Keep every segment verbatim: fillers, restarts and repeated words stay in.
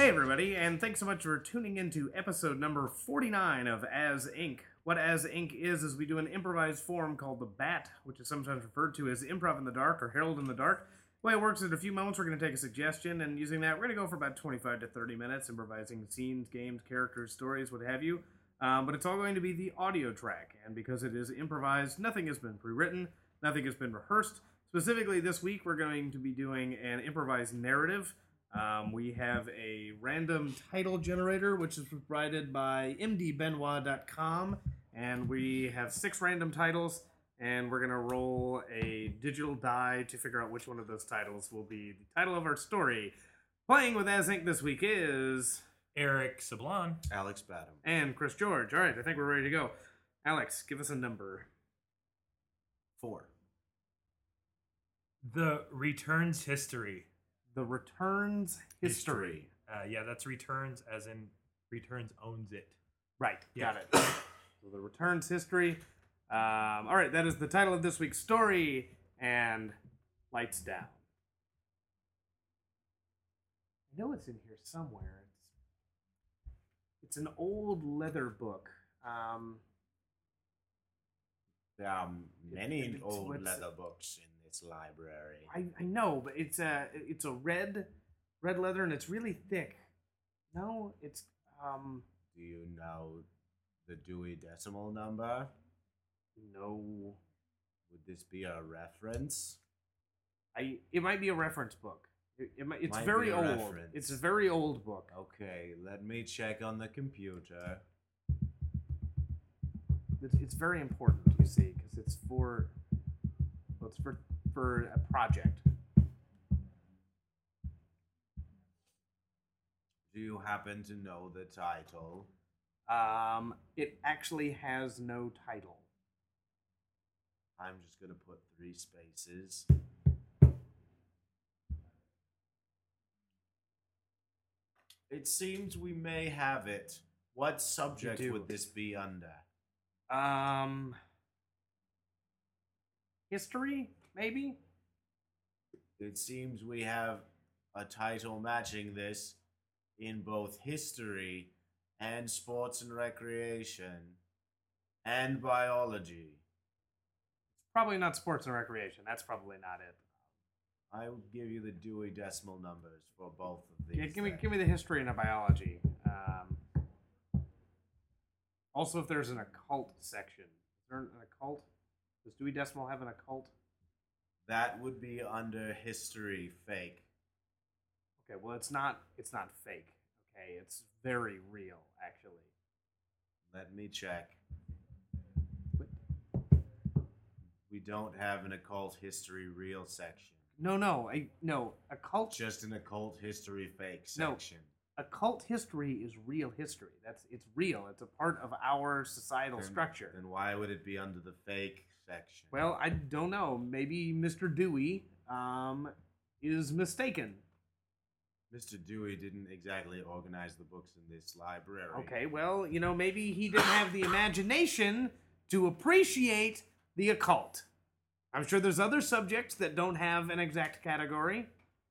Hey everybody, and thanks so much for tuning into episode number forty-nine of As Inc. What As Inc is is we do an improvised form called the Bat, which is sometimes referred to as Improv in the Dark or Herald in the Dark. The way it works is in a few moments we're going to take a suggestion, and using that we're going to go for about twenty-five to thirty minutes, improvising scenes, games, characters, stories, what have you. Um, but it's all going to be the audio track, and because it is improvised, nothing has been pre-written, nothing has been rehearsed. Specifically this week we're going to be doing an improvised narrative. Um, we have a random title generator, which is provided by m d benoit dot com, and we have six random titles, and we're going to roll a digital die to figure out which one of those titles will be the title of our story. Playing with As Inc this week is... Eric Sablon. Alex Badham. And Chris George. All right, I think we're ready to go. Alex, give us a number. Four. The Returns History. The Returns History. Uh, yeah, that's Returns as in Returns owns it. Right, Yeah. got it. So The Returns History. Um, all right, that is the title of this week's story, and lights down. I know it's in here somewhere. It's, it's an old leather book. Um, There are many It's- old what's- leather books in this library. I, I know, but it's a it's a red red leather, and it's really thick. No, it's um Do you know the Dewey Decimal Number? no. Would this be a reference? I it might be a reference book. It, it might, it's Might very be a old. reference. It's a very old book. Okay, let me check on the computer. It's, it's very important, you see, because it's for well, it's for for a project. Do you happen to know the title? Um, it actually has no title. I'm just gonna put three spaces. It seems we may have it. What subject do. would this be under? Um, history, maybe. It seems we have a title matching this in both history and sports and recreation and biology. Probably not sports and recreation. That's probably not it. I will give you the Dewey Decimal Numbers for both of these. Yeah, give me then. give me the history and the biology. Um, also, if there's an occult section, is there an occult? Does Dewey Decimal have an occult? That would be under history fake. Okay, well, it's not. It's not fake. Okay, it's very real, actually. Let me check. But, We don't have an occult history real section. no, no, I no occult. Just an occult history fake No. section. Occult history is real history. That's it's real. It's a part of our societal Then- structure. Then why would it be under the fake section? Well, I don't know. Maybe Mister Dewey um, is mistaken. Mister Dewey didn't exactly organize the books in this library. Okay, well, you know, maybe he didn't have the imagination to appreciate the occult. I'm sure there's other subjects that don't have an exact category.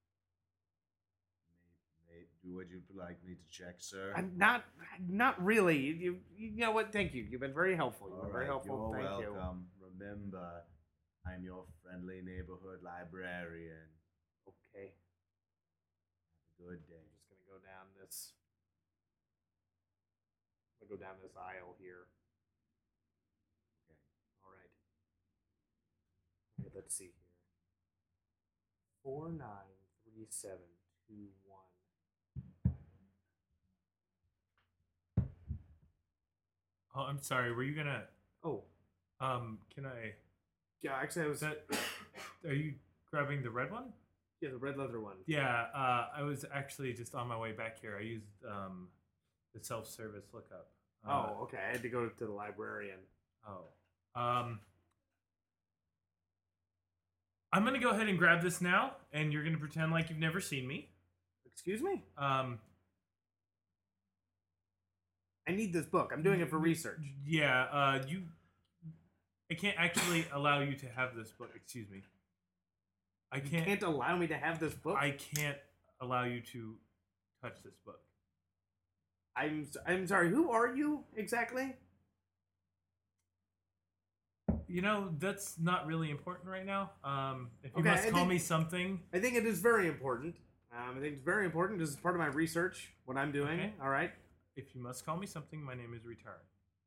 May- may- Would you like me to check, sir? I'm not, not really. You, you know what? Thank you. You've been very helpful. You've All been very right, helpful. You're Thank you. welcome. Remember, I'm your friendly neighborhood librarian. Okay, Have a good day. I'm just gonna go down this. I'm gonna go down this aisle here. Okay. All right. Okay, let's see here. Four nine three seven two one. Oh, I'm sorry. Were you gonna? Oh, Um, can I? yeah. Actually, I was Is that? Are you grabbing the red one? yeah the red leather one. Yeah. Uh, I was actually just on my way back here. I used um, the self-service lookup. Uh, Oh, okay. I had to go to the librarian. Oh. Um. I'm gonna go ahead and grab this now, and you're gonna pretend like you've never seen me. Excuse me? Um. I need this book. I'm doing it for research. Yeah. Uh. You. I can't actually allow you to have this book. Excuse me. I You can't. can't allow me to have this book. I can't allow you to touch this book. I'm s- I'm sorry. Who are you exactly? You know, that's not really important right now. Um, if you Okay, must I call think- me something, I think it is very important. Um, I think it's very important. This is part of my research. What I'm doing. Okay. All right. if you must call me something, my name is Return.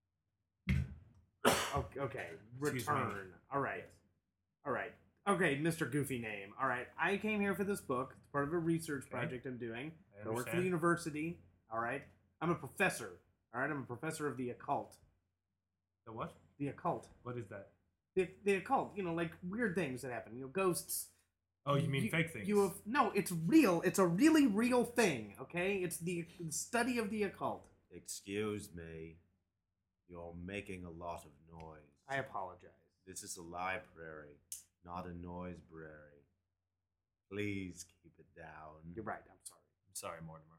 Okay. okay. Excuse me. Return. All right. All right. Okay, Mister Goofy Name. All right. I came here for this book. It's part of a research Okay. project I'm doing. I I work for the understand. university. All right. I'm a professor. All right. I'm a professor of the occult. The what? The occult. What is that? The, the occult. You know, like weird things that happen. You know, ghosts. Oh, you mean fake things? You have no. It's real. It's a really real thing. Okay. It's the study of the occult. Excuse me. You're making a lot of noise. I apologize. This is a library, not a noisebrary. Please keep it down. You're right. I'm sorry. I'm sorry, Mortimer.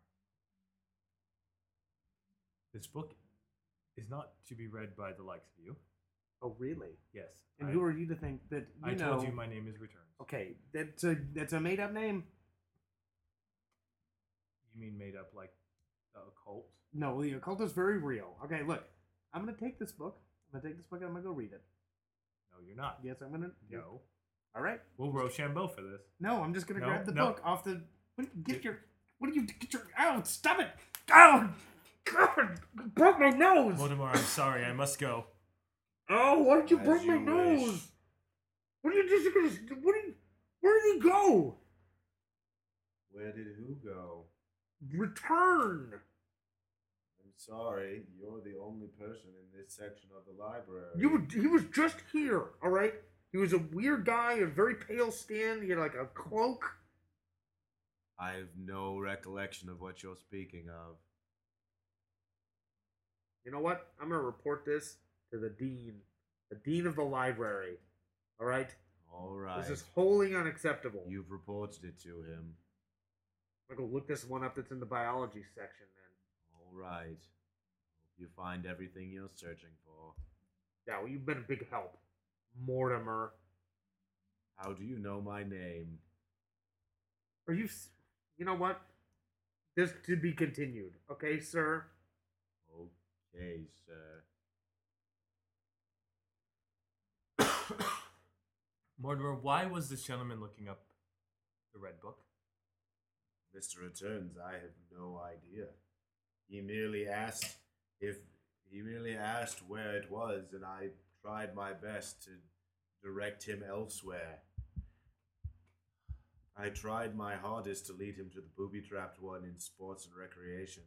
This book is not to be read by the likes of you. Oh, really? Yes. And I, who are you to think that you I know? told you my name is Return. Okay, that's a that's a made up name. You mean made up like the occult? No, the occult is very real. Okay, look, I'm gonna take this book. I'm gonna take this book and I'm gonna go read it. No, you're not. Yes, I'm gonna. No. All right. We'll Rochambeau for this. No, I'm just gonna No, grab the no. book off the. What, get your. What do you get your? Ow! Stop it! Ow! God! You broke my nose! Mortimer, I'm sorry. I must go. Oh, why did you As break my you nose? wish. What are you just gonna? What? Are you, where did he go? Where did who go? Return. I'm sorry, you're the only person in this section of the library. You were, he was just here, all right? He was a weird guy, a very pale skin. He had like a cloak. I have no recollection of what you're speaking of. You know what? I'm gonna report this to the dean, the dean of the library. All right? All right. This is wholly unacceptable. You've reported it to him. I'm gonna go look this one up that's in the biology section. Then. All right. Hope you find everything you're searching for. Yeah, well, you've been a big help, Mortimer. How do you know my name? Are you? s- You know what? This to be continued. Okay, sir. Okay, sir. Mortimer, why was this gentleman looking up the red book? Mister Returns, I have no idea. He merely asked if he merely asked where it was, and I tried my best to direct him elsewhere. I tried my hardest to lead him to the booby-trapped one in sports and recreation.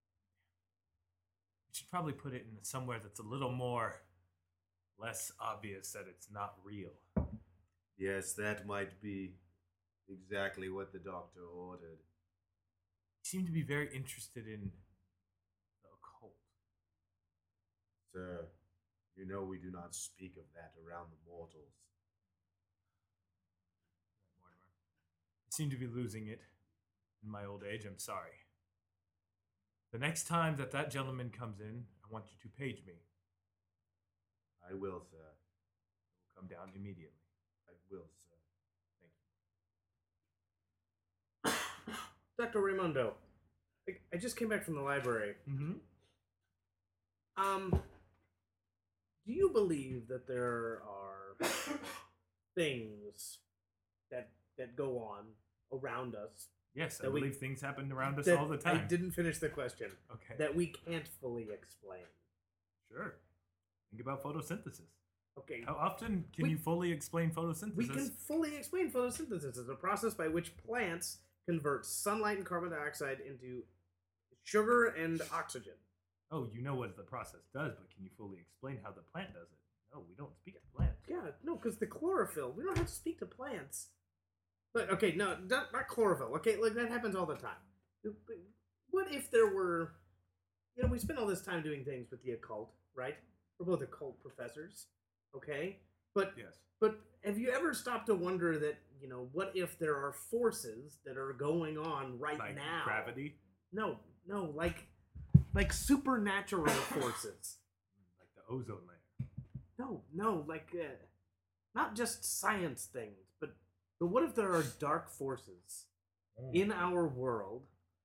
You should probably put it in somewhere that's a little more less obvious that it's not real. Yes, that might be exactly what the doctor ordered. You seem to be very interested in the occult. Sir, you know we do not speak of that around the mortals. Mortimer. I seem to be losing it in my old age. I'm sorry. The next time that that gentleman comes in, I want you to page me. I will, sir. I will come down immediately. I will, sir. Thank you. Doctor Raimundo, I, I just came back from the library. Mm-hmm. Um, do you believe that there are things that that go on around us Yes, I That we- believe things happen around us that all the time. I didn't finish the question. Okay. That we can't fully explain. Sure. Think about photosynthesis. Okay. How often can We- you fully explain photosynthesis? We can fully explain photosynthesis as a process by which plants convert sunlight and carbon dioxide into sugar and oxygen. Oh, you know what the process does, but can you fully explain how the plant does it? No, we don't speak to plants. Yeah, no, because the chlorophyll. We don't have to speak to plants. But okay, no, not, not chlorophyll. Okay, like that happens all the time. What if there were, you know, we spend all this time doing things with the occult, right? We're both occult professors, okay? But Yes. but have you ever stopped to wonder that, you know, what if there are forces that are going on right Like now? gravity, No, no, like like supernatural forces. like the ozone layer. No, no, like uh, not just science things, but but what if there are dark forces in our world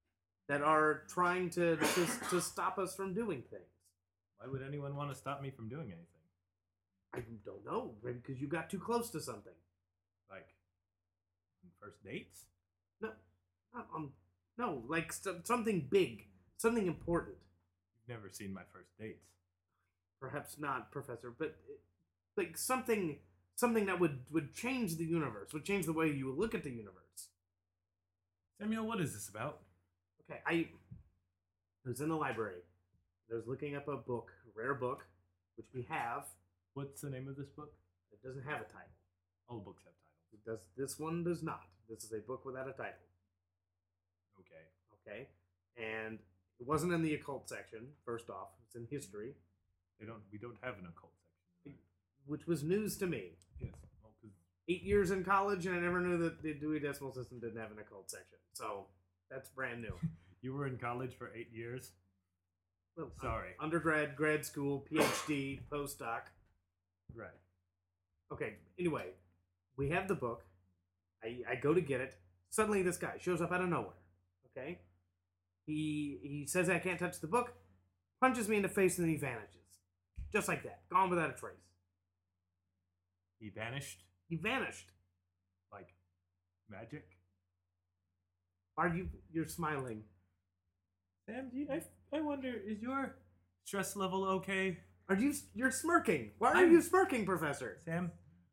that are trying to, to to stop us from doing things. Why would anyone want to stop me from doing anything? I don't know, maybe because you got too close to something. Like on first dates? No, not on. No, like st- something big, something important. You've never seen my first dates. Perhaps not, Professor, but uh, like something, something that would would change the universe, would change the way you look at the universe. Samuel, what is this about? Okay, I was in the library. I was looking up a book, a rare book, which we have. What's the name of this book? It doesn't have a title. All books have titles. It does. This one does not. This is a book without a title. Okay. Okay, and it wasn't in the occult section. First off, it's in history, They don't. We don't have an occult section. which was news to me. Yes. Well, 'cause Eight years in college, and I never knew that the Dewey Decimal System didn't have an occult section. So that's brand new. you were in college for eight years. Well, Sorry. undergrad, grad school, PhD, postdoc. Right. Okay, anyway, we have the book. I, I go to get it. Suddenly this guy shows up out of nowhere. Okay? He he says I can't touch the book, punches me in the face, and then he vanishes. Just like that. Gone without a trace. He vanished He vanished. like magic. Are you you're smiling? Sam, do you, I, I wonder, is your stress level okay? Are you you're smirking? Why are I'm- you smirking, Professor? Sam,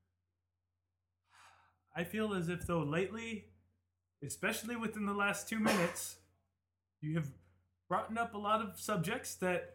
I feel as if though lately, especially within the last two minutes, you have brought up a lot of subjects that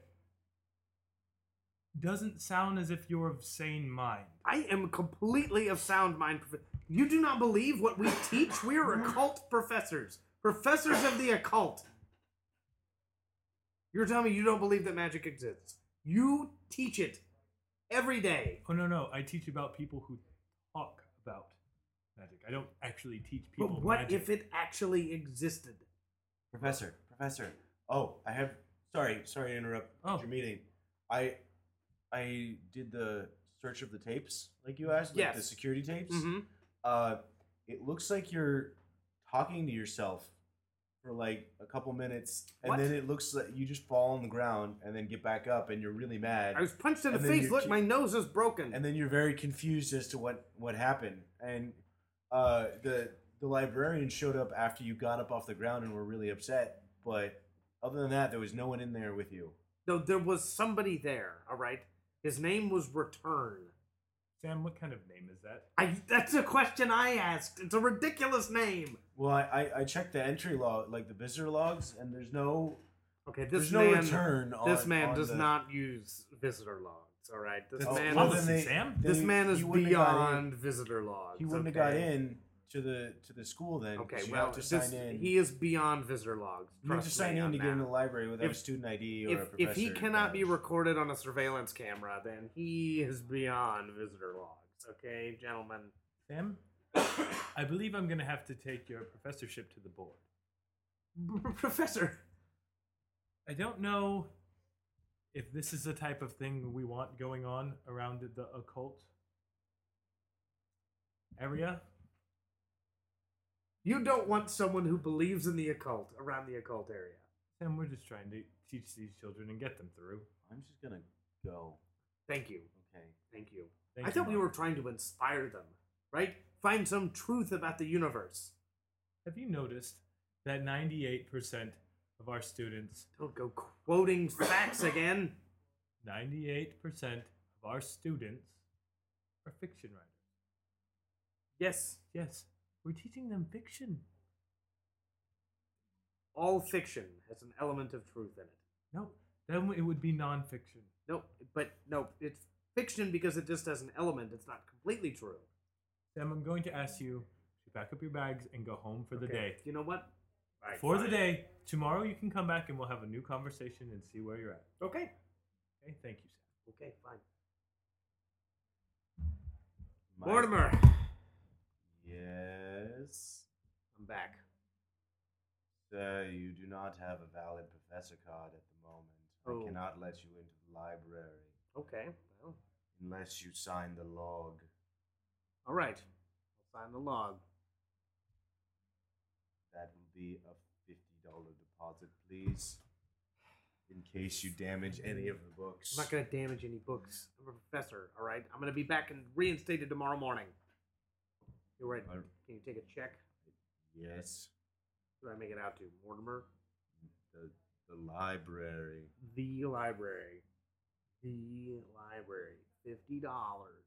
doesn't sound as if you're of sane mind. I am completely of sound mind. Prof- You do not believe what we teach? We are occult professors. Professors of the occult. You're telling me you don't believe that magic exists. You teach it every day. Oh, no, no. I teach about people who talk about magic. I don't actually teach people But what magic. if it actually existed? Professor, Professor. Oh, I have. Sorry, sorry to interrupt Oh. your meeting. I, I did the search of the tapes, like you asked, like Yes. the security tapes. Mm-hmm. Uh, it looks like you're talking to yourself for like a couple minutes, and What? then it looks like you just fall on the ground and then get back up, and you're really mad. I was punched in the And then face. you're Look, ki- my nose is broken. and then you're very confused as to what what happened. And uh, the the librarian showed up after you got up off the ground and were really upset. But other than that, there was no one in there with you. No, there was somebody there, all right? His name was Return. Sam, what kind of name is that? I that's a question I asked. It's a ridiculous name. Well, I, I, I checked the entry log, like the visitor logs, and there's no Okay, this there's no man return. On, this man on does the- not use visitor logs, all right? This That's man well, is then they- Sam? then this he- man is he wouldn't have got in- beyond visitor logs. He wouldn't okay? have got in to the to the school then. 'cause Okay, you well, have to this, sign in. he is beyond visitor logs. you have to Trust sign me in on to get in that. the library without If- a student I D or a If, professor. if he cannot be badge. recorded on a surveillance camera, then he is beyond visitor logs. Okay, gentlemen. Sam, I believe I'm going to have to take your professorship to the board. Professor. I don't know if this is the type of thing we want going on around the occult area. You don't want someone who believes in the occult around the occult area. Sam, we're just trying to teach these children and get them through. I'm just gonna go. Thank you. Okay. Thank you. Thank I you, thought we Mom. were trying to inspire them, right? Find some truth about the universe. Have you noticed that ninety-eight percent of our students, Don't go quoting facts again. ninety-eight percent of our students are fiction writers? Yes, Yes, we're teaching them fiction. all fiction has an element of truth in it. No, then it would be nonfiction. No, but no, it's fiction because it just has an element. It's not completely true. Sam, I'm going to ask you to pack up your bags and go home for the Okay, day. You know what? All right, For the fine. day, tomorrow you can come back and we'll have a new conversation and see where you're at. Okay. Okay, thank you, Sam. Okay, fine. My- Mortimer. Yes. I'm back. Sir, you do not have a valid professor card at the moment. Oh. I cannot let you into the library Okay. Well, unless you sign the log. all right. I'll sign the log. That will be a fifty dollar deposit. it, please. In case you damage any of the books. I'm not gonna damage any books. I'm a professor, all right? I'm gonna be back and reinstated tomorrow morning. You're right. Are- Can you take a check? Yes. What do I make it out to? Mortimer? The the library. The library. The library. Fifty dollars.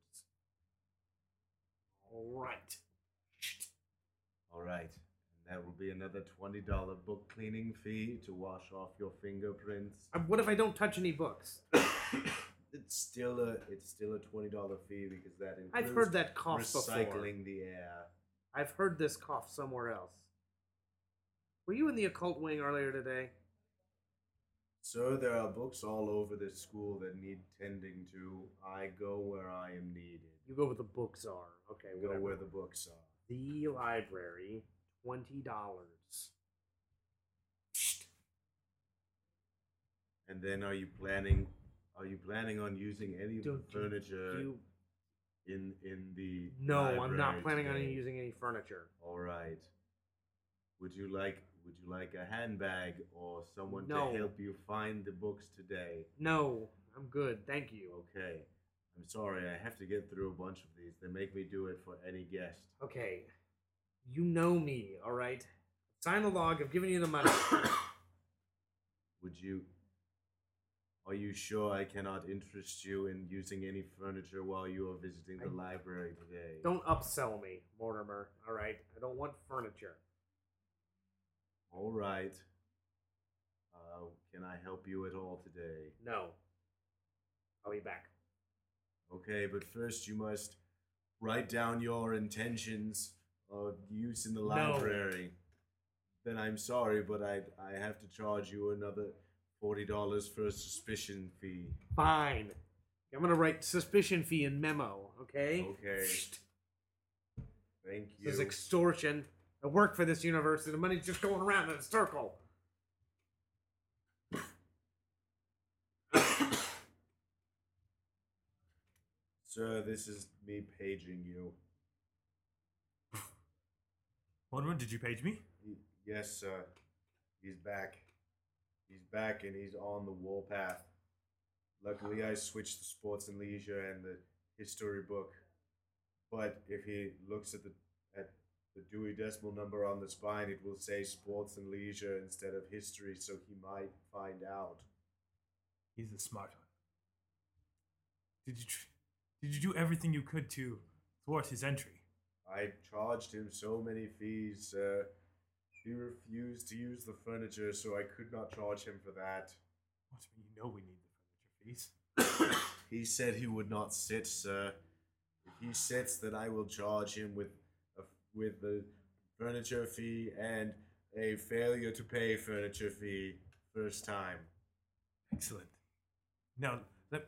All right. All right. And that will be another twenty dollar book cleaning fee to wash off your fingerprints. Uh, What if I don't touch any books? It's still a it's still a twenty dollar fee because that includes I've heard that cough recycling before. the air. I've heard this cough somewhere else. Were you in the occult wing earlier today? So there are books all over this school that need tending to. I go where I am needed. You go where the books are. Okay, Go whatever. where the books are. The library, twenty dollars. And then are you planning are you planning on using any of the Don't you- furniture You in in the no, I'm not library planning on today? using any furniture. All right. Would you like would you like a handbag or someone No. to help you find the books today? No, I'm good, thank you. Okay. I'm sorry, I have to get through a bunch of these. They make me do it for any guest. Okay, you know me, all right. Sign the log. I've given you the money. Would you Are you sure I cannot interest you in using any furniture while you are visiting the I- library today? Don't upsell me, Mortimer. All right, I don't want furniture. All right. Uh, can I help you at all today? No. I'll be back. Okay, but first you must write down your intentions of use in the library. Then I'm sorry, but I I have to charge you another forty dollars for a suspicion fee. Fine. I'm gonna write suspicion fee in memo. Okay. Okay. Thank you. This is extortion. I work for this university. The money's just going around in a circle. Sir, this is me paging you. Mortimer, did you page me? He- yes, sir. He's back. He's back and he's on the warpath. Luckily, I switched the sports and leisure and the history book. But if he looks at the at the Dewey Decimal number on the spine, it will say sports and leisure instead of history, so he might find out. He's a smart one. Did you tr- did you do everything you could to thwart his entry? I charged him so many fees. Uh, he refused to use the furniture, so I could not charge him for that. What? You know we need the furniture fees. He said he would not sit, sir. If he sits, then I will charge him with a, with the furniture fee and a failure to pay furniture fee first time. Excellent. Now, let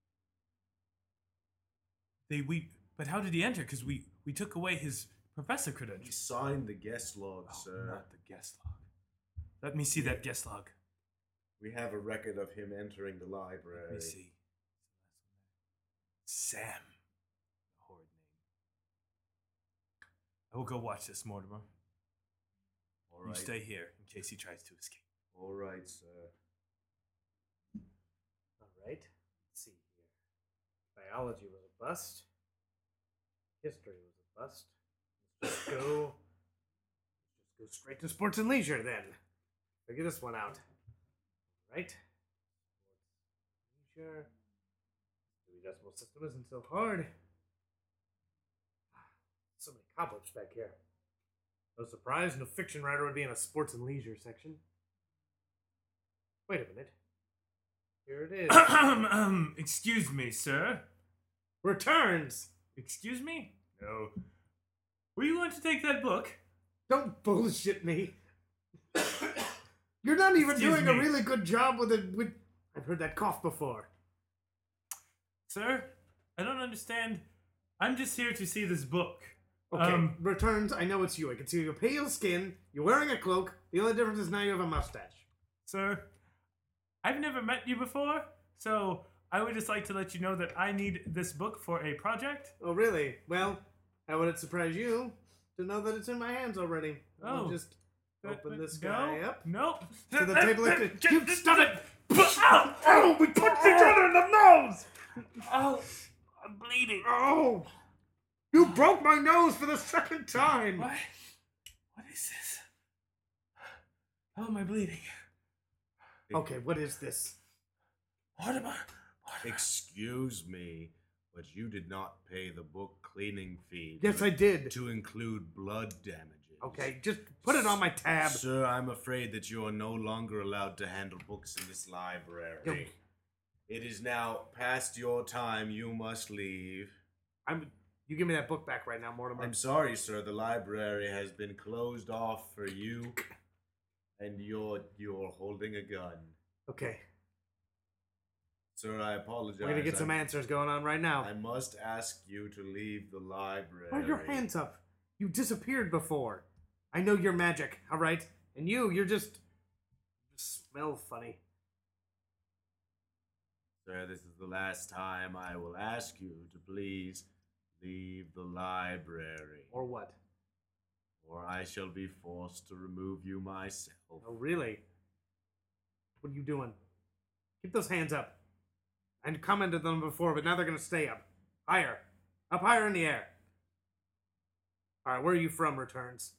they we. But how did he enter? Because we we took away his professor He credentials. signed the guest log, Oh, sir. not the guest log. Let me see that guest log. We have a record of him entering the Let library. me see. Sam. Horrid name. I will go watch this, Mortimer. All You right. stay here in case he tries to escape. All right, sir. All right. Let's see here. Biology was a bust. History was a bust. Let's just go. Let's just go straight to sports and leisure then. Figure this one out. All right. Sports and leisure. The decimal system isn't so hard. So many cobwebs back here. No surprise, no fiction writer would be in a sports and leisure section. Wait a minute. Here it is. um, excuse me, sir. Returns. Excuse me? No. Were you going to take that book? Don't bullshit me. You're not even Excuse doing a me. really good job with it. With I've heard that cough before. Sir, I don't understand. I'm just here to see this book. Okay, Um, returns. I know it's you. I can see your pale skin. You're wearing a cloak. The only difference is now you have a mustache. Sir, I've never met you before, so I would just like to let you know that I need this book for a project. Oh, really? Well, how would it surprise you to know that it's in my hands already? I'll Oh. just Open this no, guy up. Nope. To the table. You stop it! Ow! Oh, we punched each other in the nose! Oh, I'm bleeding. Oh! You broke my nose for the second time! What? What is this? How am I bleeding? Okay, what is this? What am I? What am Excuse me, but you did not pay the book cleaning fee. Yes, to- I did. To include blood damages. Okay, just put it on my tab. Sir, I'm afraid that you are no longer allowed to handle books in this library. Yo. It is now past your time. You must leave. I'm. You give me that book back right now, Mortimer. I'm sorry, sir. The library has been closed off for you, and you're you're holding a gun. Okay, Sir, I apologize. we're gonna get some I, answers going on right now. I must ask you to leave the library. Why are your hands up? You disappeared before. I know you're magic, all right? And you, you're just... you smell funny. Sir, this is the last time I will ask you to please leave the library, Or what? or I shall be forced to remove you myself. Oh, really? What are you doing? Keep those hands up. I commented on them before, but now they're gonna stay up. Higher. Up higher in the air. Alright, where are you from, Returns?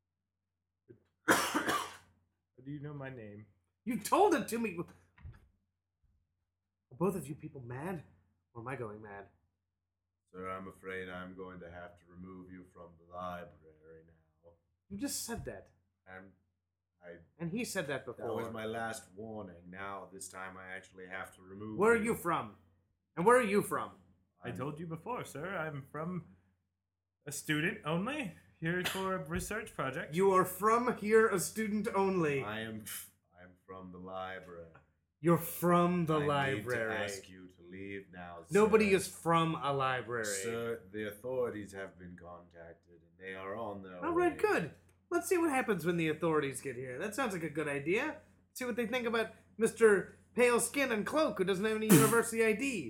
How do you know my name? You told it to me! Are both of you people mad? Or am I going mad? Sir, I'm afraid I'm going to have to remove you from the library now. You just said that. And I And he said that that before. was my last warning. Now, this time I actually have to remove Where are you. you from? And where are you from? I told you before, sir. I'm from a student only, here for a research project. You are from here, a student only. I am I'm from the library. You're from the I library. need to ask you to leave now. Nobody sir. is from a library. Sir, the authorities have been contacted and they are on their All way. right, good. Let's see what happens when the authorities get here. That sounds like a good idea. See what they think about Mister Pale Skin and Cloak, who doesn't have any university I D.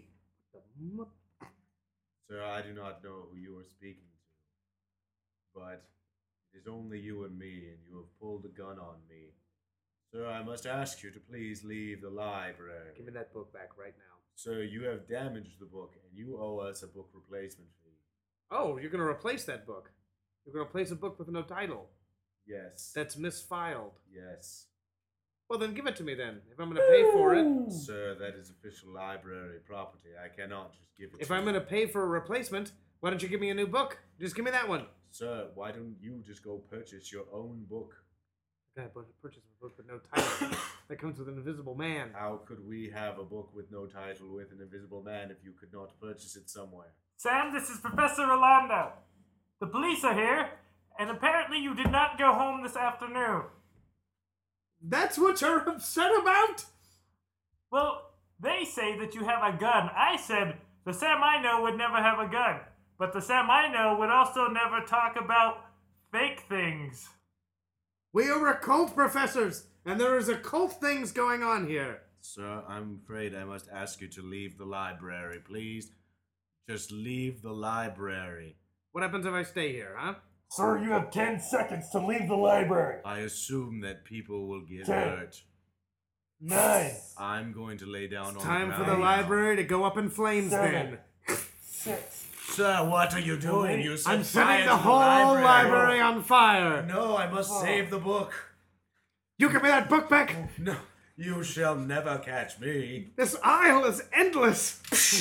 Sir, I do not know who you are speaking to, but it is only you and me, and you have pulled a gun on me. Sir, I must ask you to please leave the library. Give me that book back right now. Sir, you have damaged the book, and you owe us a book replacement fee. Oh, you're going to replace that book. You're going to replace a book with no title. Yes. That's misfiled. yes. Well, then give it to me then. If I'm going to pay for it. Sir, that is official library property. I cannot just give it If to I'm you. going to pay for a replacement, why don't you give me a new book? Just give me that one. Sir, why don't you just go purchase your own book? I gotta purchase a book with no title. That comes with an invisible man. How could we have a book with no title with an invisible man if you could not purchase it somewhere? Sam, this is Professor Rolando. The police are here, and apparently you did not go home this afternoon. That's what you're upset about? Well, they say that you have a gun. I said the Sam I know would never have a gun, but the Sam I know would also never talk about fake things. We are occult professors, and there is occult things going on here. Sir, I'm afraid I must ask you to leave the library. Please, just leave the library. What happens if I stay here, huh? Sir, you have ten seconds to leave the library. I assume that people will get Ten. hurt. Nine. I'm going to lay down It's on time the for ground the now. library to go up in flames Seven. then. Six. Sir, what are you doing? You set I'm fire setting to the whole library. library. on fire. No, I must Oh. save the book. You give me that book back. No, you shall never catch me. This aisle is endless.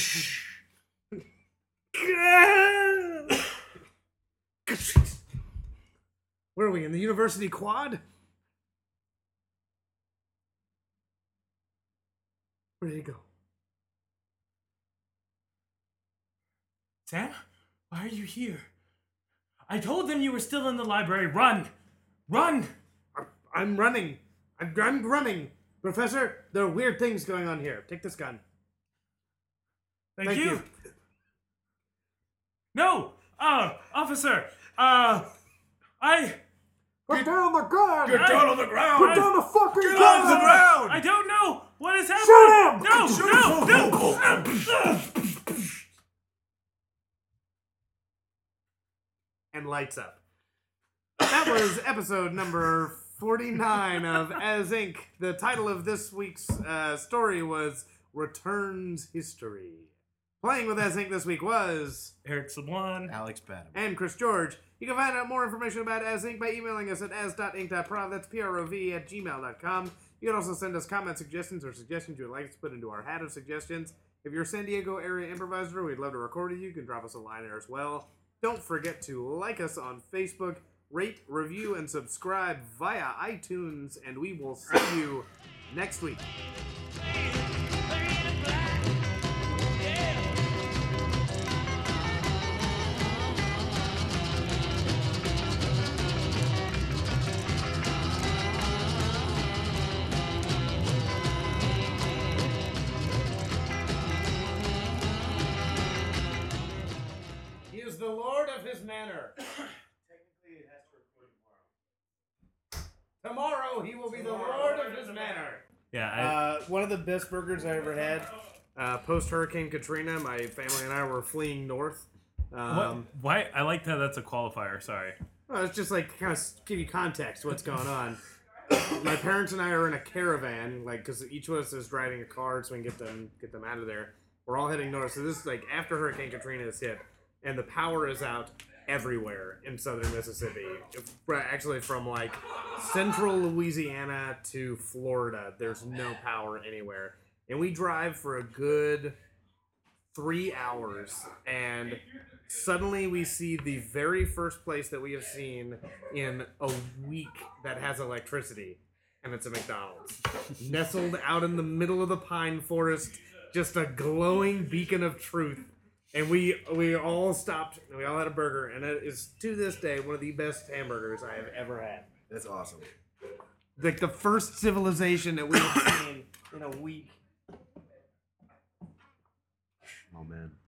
Where are we, in the university quad? Where did he go? Sam, why are you here? I told them you were still in the library. Run! Run! I'm- I'm running. I'm, I'm running. Professor, there are weird things going on here. Take this gun. Thank, Thank you. you. No! Uh, officer! Uh, I... Put down the gun! Get down on the ground! Put down the fucking Get gun! on the ground! I don't know what is Shoot happening! him! No! No! No! And lights up. That was episode number forty-nine of As Inc. The title of this week's uh, story was Returns History. Playing with As Inc. this week was Eric Sablon. Alex Badham. and Chris George. You can find out more information about As Inc. by emailing us at as dot inc dot prov. That's P R O V at gmail dot com. You can also send us comment suggestions or suggestions you would like us to put into our hat of suggestions. If you're a San Diego area improviser, we'd love to record with you. You can drop us a line there as well. Don't forget to like us on Facebook, rate, review, and subscribe via iTunes, and we will see you next week. He is the Lord of his manor. Technically, it has to record tomorrow. Tomorrow he will be the Lord of his manor. Yeah, I, Uh, one of the best burgers I ever had. Uh, Post Hurricane Katrina, my family and I were fleeing north. Um, what, why? I like that. That's a qualifier. Sorry. well, it's just like kind of give you context what's going on. My parents and I are in a caravan, like because each of us is driving a car, so we can get them get them out of there. We're all heading north, so this is like after Hurricane Katrina has hit, and the power is out everywhere in southern Mississippi. If- Actually, from like central Louisiana to Florida, there's no power anywhere. And we drive for a good three hours, and suddenly we see the very first place that we have seen in a week that has electricity, and it's a McDonald's. Nestled out in the middle of the pine forest, just a glowing beacon of truth. And we we all stopped, and we all had a burger, and it is, to this day, one of the best hamburgers I have ever had. That's awesome. Like the first civilization that we have seen in a week. Oh, man.